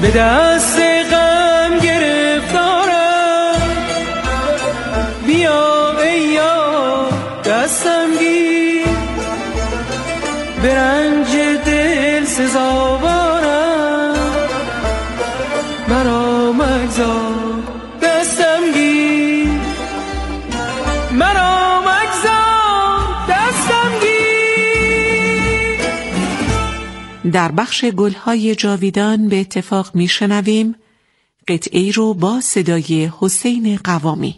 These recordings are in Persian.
به دست غم گرفتارم، بیا ای یار دستم گیر، به رنج دل سزاوارم، مرا مگذار دستم گیر، مرا مگذار دستم گیر. در بخش گلهای جاویدان به اتفاق میشنویم قطعه‌ای رو با صدای حسین قوامی.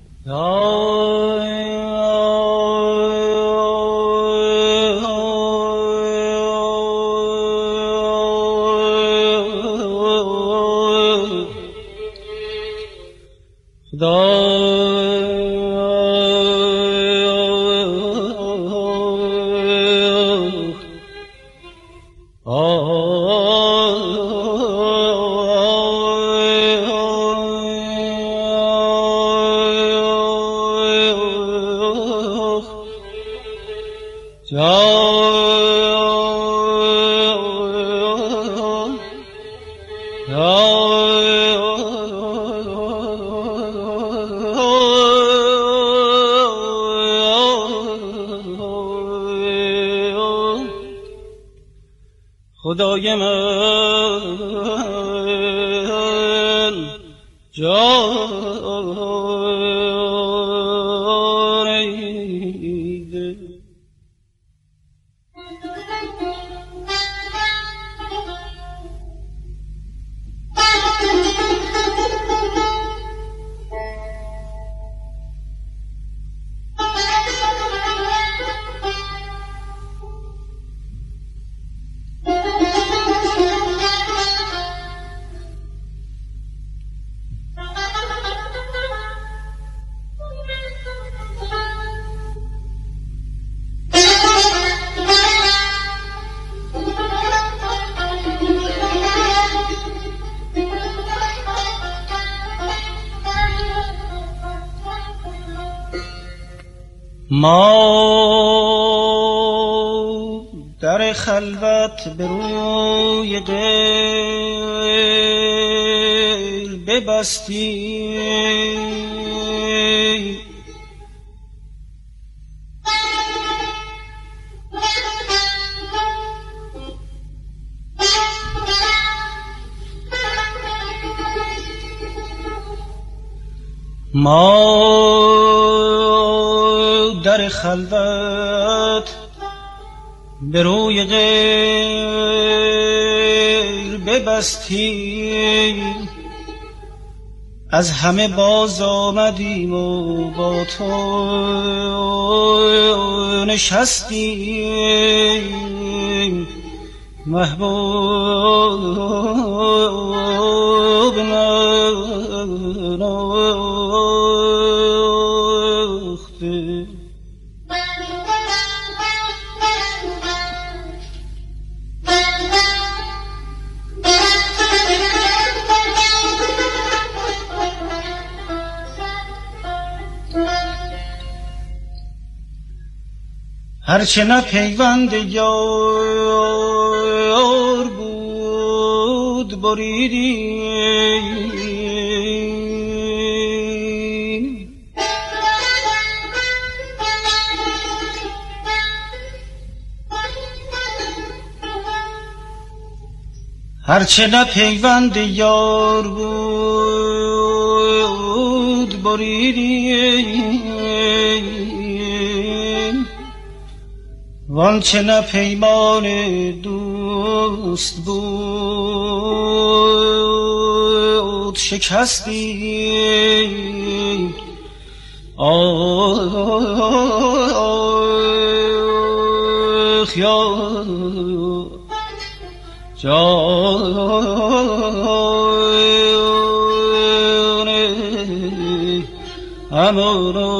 خدای من جان ما در خلوت به روی غیر ببستیم، ما در خلوت به روی غیر ببستیم، از همه باز آمدیم و با تو نشستیم. محبوب ناخته هرچه نه پیوند یار بود بریدیم، هرچه نه پیوند یار بود بریدیم، وانچه نه پیمان دوست بود شکستیم. آخ یا جان امانو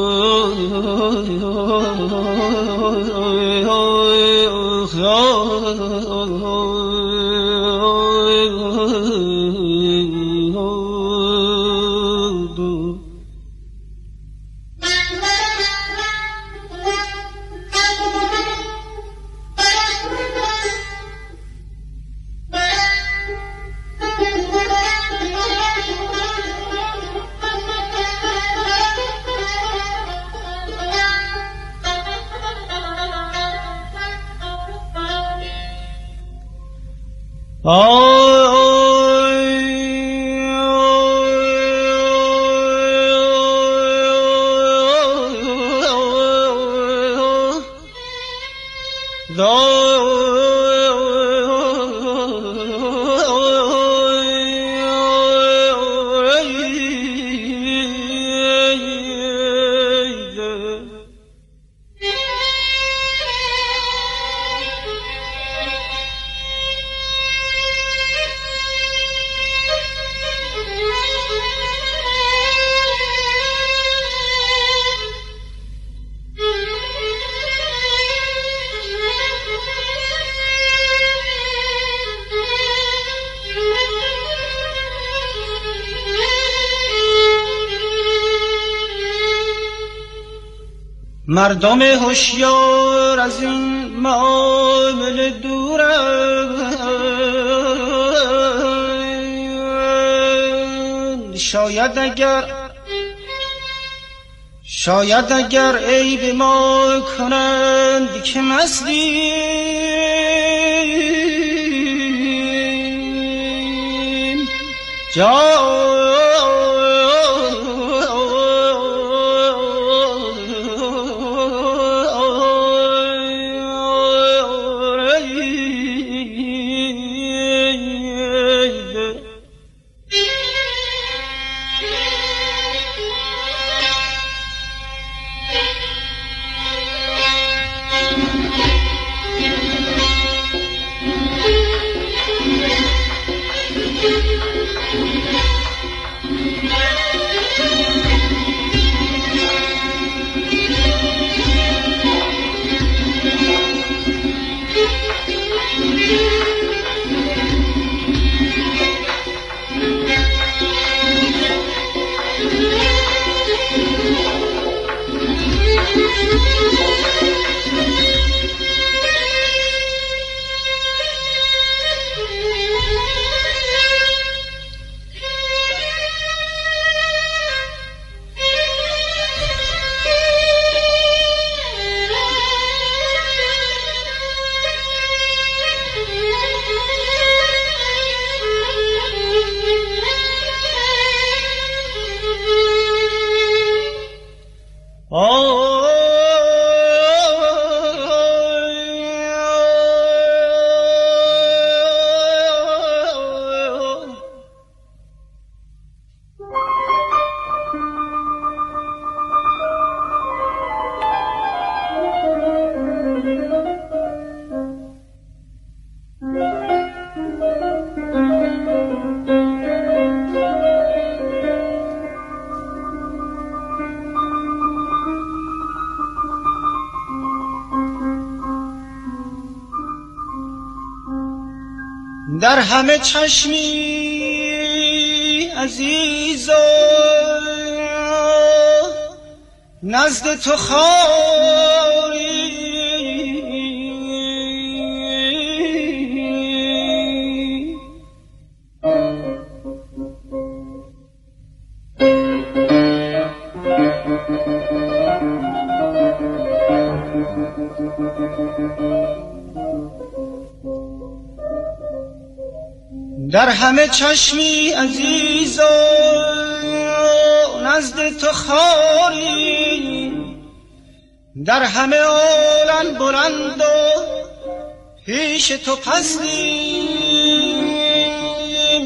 مردم هوشیار از این معامله دورند. شاید اگر عیب ما کنند که مستیم در همه چشمی عزیزا نزد تو خاری در همه چشمی عزیزا نزد تو خاری در همه عالم بلند و پیش تو پستیم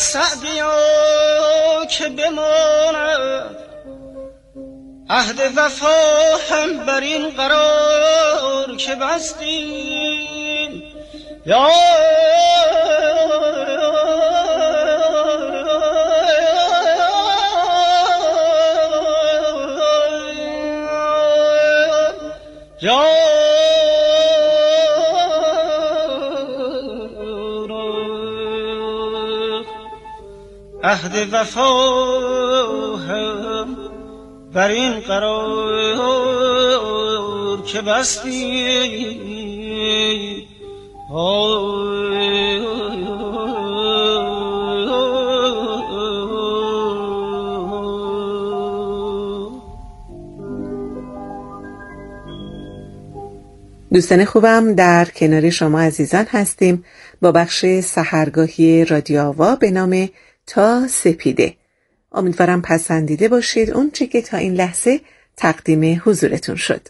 سعدیا که بماند، عهد وفا هم بر این قرار که بستیم. یا عهد وفا هم بر این قرار که بستی. دوستان خوبم، در کنار شما عزیزان هستیم با بخش سحرگاهی رادیو آوا به نام تا سپیده. امیدوارم پسندیده باشید اون چه که تا این لحظه تقدیم حضورتون شد.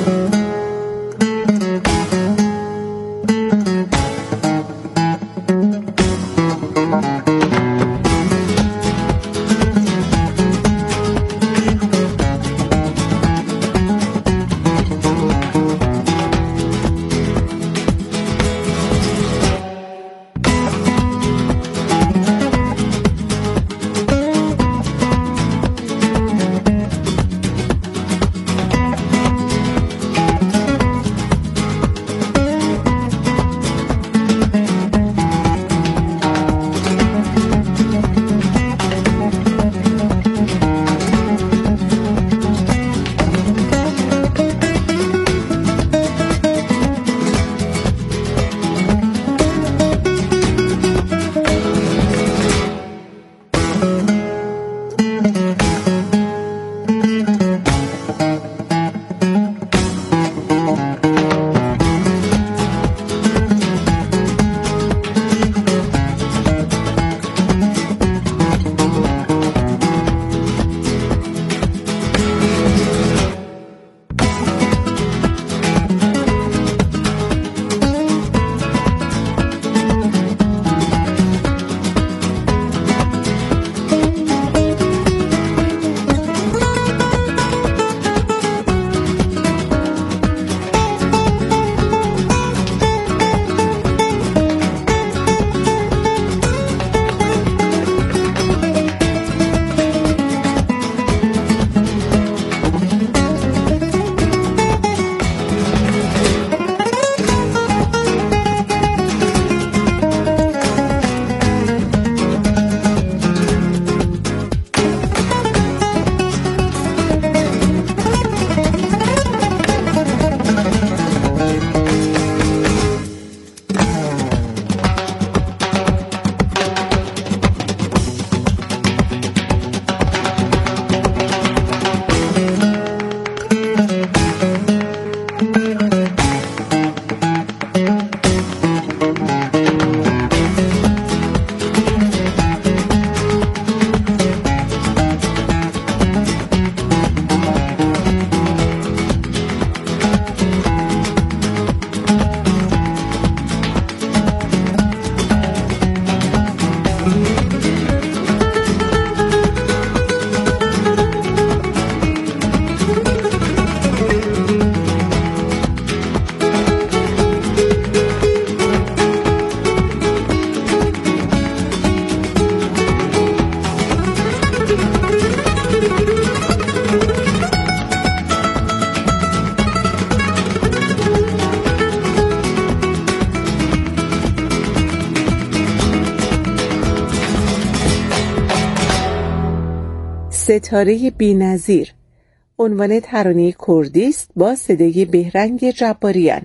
ستاره بی‌نظیر عنوان ترانه کردی است با صدای بهرنگ جباریان.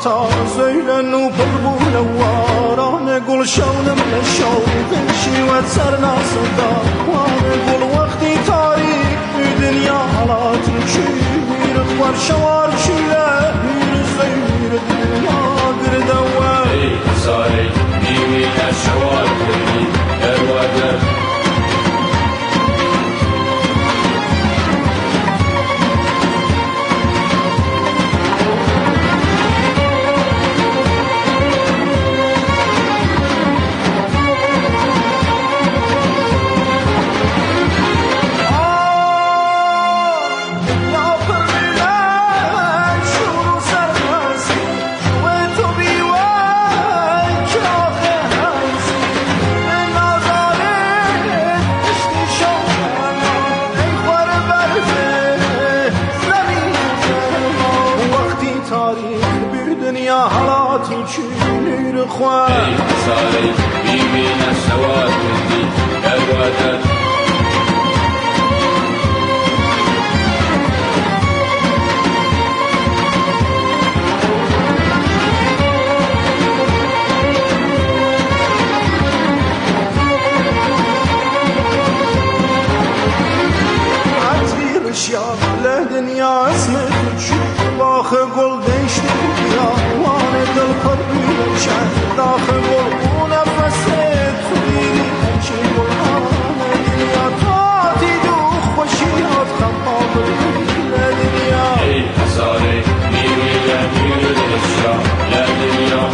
تا زیلن و پربون واران گلشانم نشوقشی و سرناسدا وان گل وقتی تاریک دنیا حالاتی چیر خوار شوار چیره زیر دنیا گردوه ای ساری نیوی نشوار کنی درواده ای ساری بیبی نشوار کنی درواده عطیرش یا دنیا اسمت چی باخ گل دشتی یا وان دل پربیل شد داخل گل و نفس تو دیدی چی گل دنیا تا دیدو خوشیات خمام دنیا ای حساره نیوی لنیر دلشا لدنیا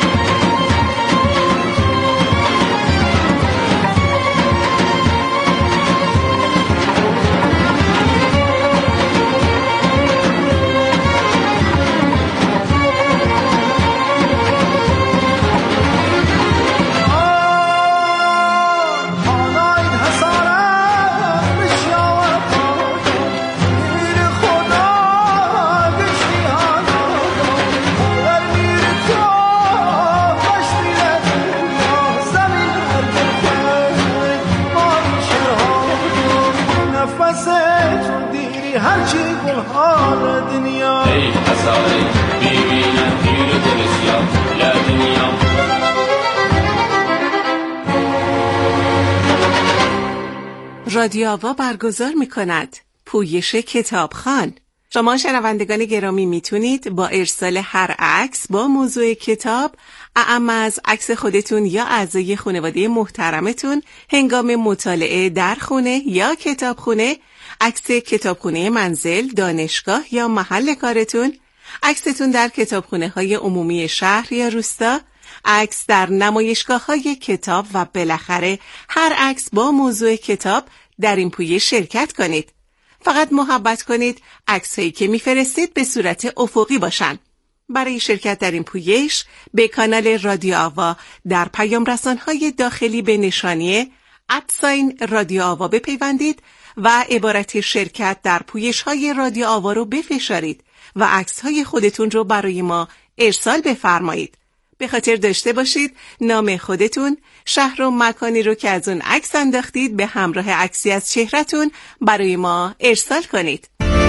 رادیو آوا برگزار می‌کند پویش کتابخوان. شما شنوندگان گرامی میتونید با ارسال هر عکس با موضوع کتاب، اعم از عکس خودتون یا اعضای خانواده محترمتون هنگام مطالعه در خونه یا کتابخونه، عکس کتابخونه منزل، دانشگاه یا محل کارتون، عکستون در کتابخونه‌های عمومی شهر یا روستا، عکس در نمایشگاه‌های کتاب و بالاخره هر عکس با موضوع کتاب در این پویش شرکت کنید. فقط محبت کنید عکس‌هایی که می‌فرستید به صورت افقی باشن. برای شرکت در این پویش به کانال رادیو آوا در پیام رسان‌های داخلی به نشانی @رادیو آوا بپیوندید و عبارت شرکت در پویش‌های رادیو آوا رو بفشارید و عکس‌های خودتون رو برای ما ارسال بفرمایید. به خاطر داشته باشید نام خودتون، شهر و مکانی رو که از اون عکس انداختید به همراه عکسی از چهره‌تون برای ما ارسال کنید.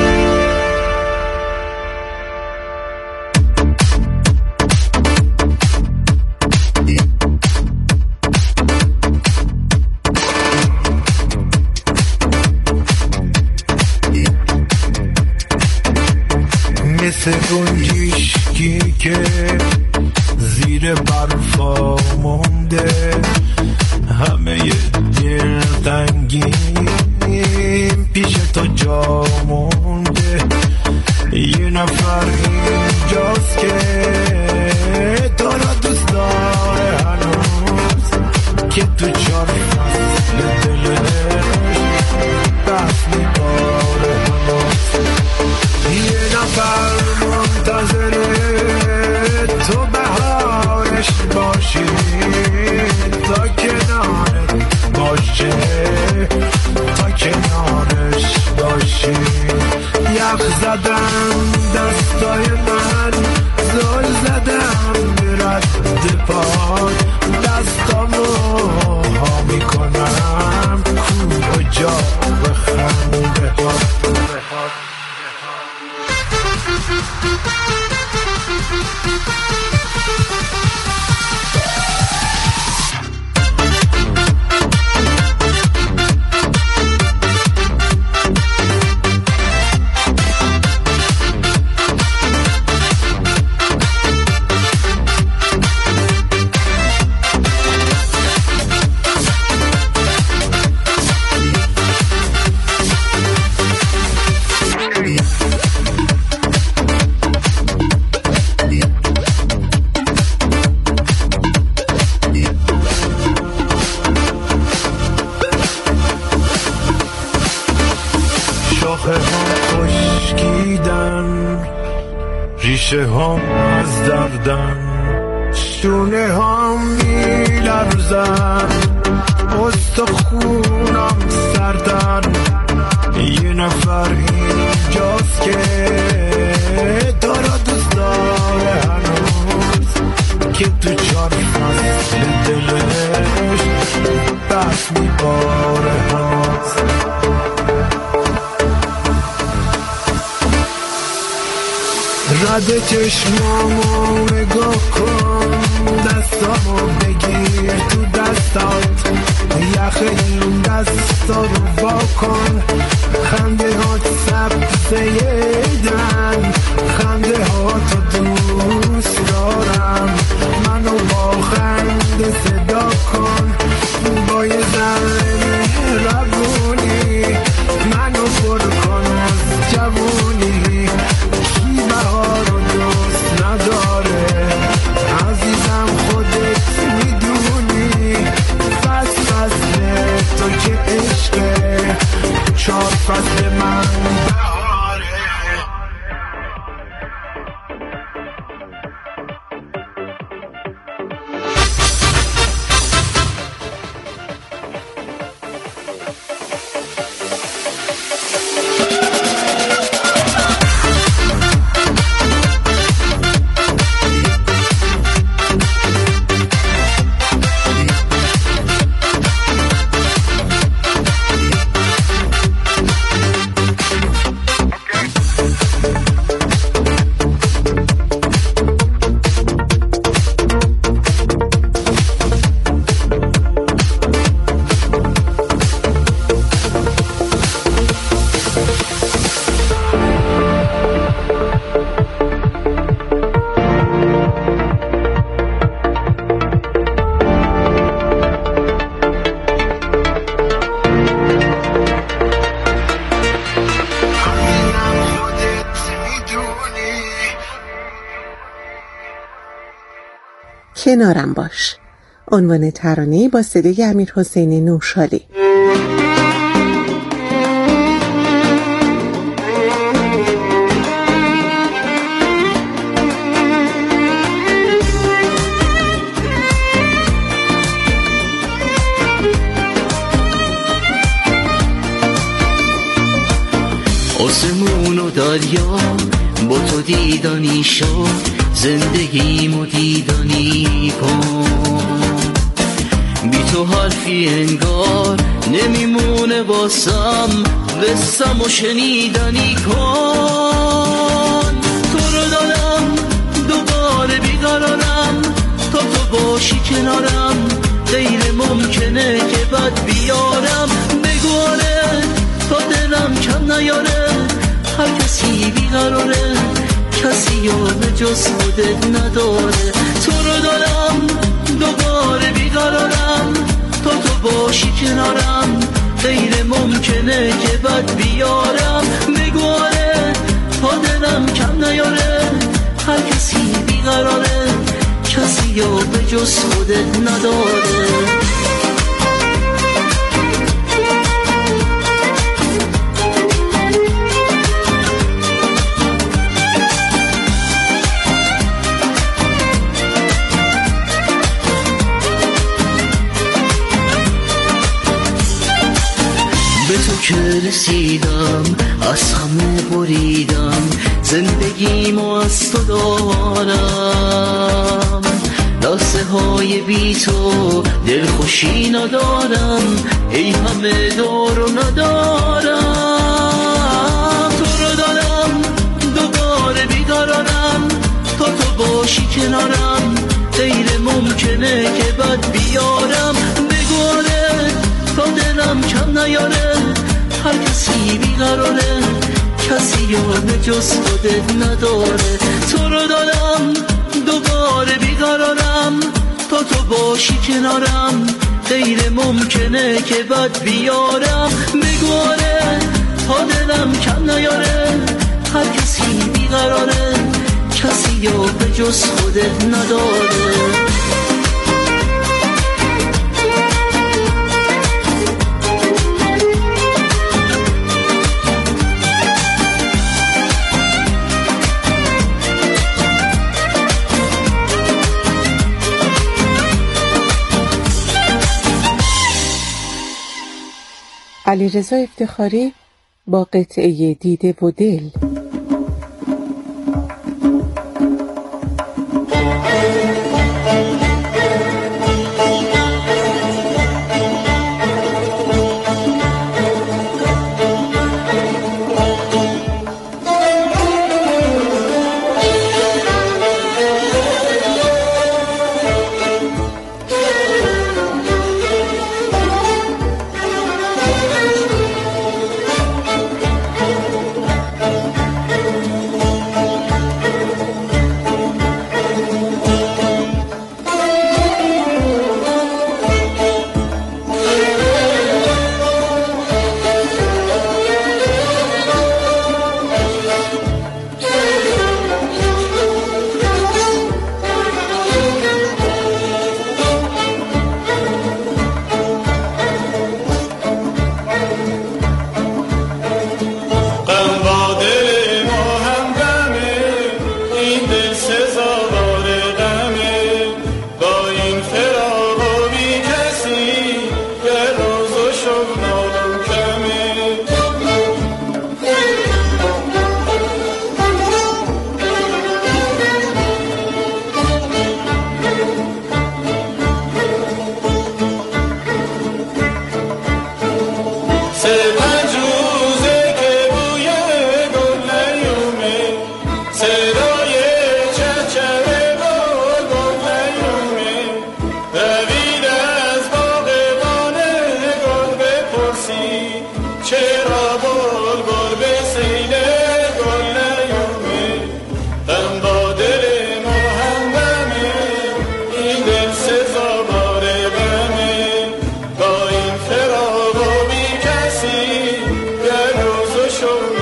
مثل گنجشکی که زیر برفا مونده، همه دلتنگیم پیش تو جا مونده. یه نفر اینجاست که تو را دوست داره هنوز، که تو 4 فصل دلش دست می‌باره هنوز. یه نفر منتظره تو بهارش باشی، تا کنارت باشه، تا کنارش باشی. یخ زدم دستای من، زل زدم به رد پاد، دستامو ها میکنم کجا بخنده ها. شاخه ها خشکیدن، ریشه ها از دردن، شونه ها می لرزن، استخونم سردن. یه نفر اینجاست که دارا دوست داره هنوز، که تو 4 فصل دلش بس میباره هنوز. رد چشمامو نگاه کن، دستامو بگیر تو دستات، یخ این دستا رو وا کن. خنده هات سبزه دن، خنده هاتو دوست دارم، منو با خنده صدا کن. با یه ذره مهربونی منو پر کن از جوونی. کی بهارو دوست نداره عزیزم، خودت میدونی. فصل تو که عشقه، 4 فصل من بهاره. کنارم باش، عنوان ترانه‌ای با صدای امیرحسین نوشالی. آسمون و دریا با تو دیدنی شد، زندگیمو دیدنی کن. بی تو حرفی انگار نمیمونه واسم، قصه‌مو شنیدنی کن. تو رو دارم دوباره بیقرارم، تا تو باشی کنارم غیر ممکنه که بد بیارم. بگو آره تا دلم کم نیاره، هر کسی بیقراره کسی رو به جز خودت نداره. تو رو دارم دوباره بیقرارم، تا تو باشی کنارم غیر ممکنه که بد بیارم. بگو آره تا دلم کم نیاره، هر کسی بیقراره کسی رو به جز خودت نداره. به تو که رسیدم از همه بریدم، زندگیمو از تو دارم. لحظه های بی تو دلخوشی ندارم، ای همه دارو ندارم. تو رو دارم دوباره بیقرارم، تا تو باشی کنارم غیر ممکنه که بد بیارم. بگو آره تا دلم کم نیاره، هر کسی بیقراره کسی رو به جز خودت نداره. تو رو دارم دوباره بیقرارم، تا تو باشی کنارم غیر ممکنه که بد بیارم. بگو آره تا دلم کم نیاره، هر کسی بیقراره کسی رو به جز خودت نداره. علیرضا افتخاری با قطعه دیده و دل. Show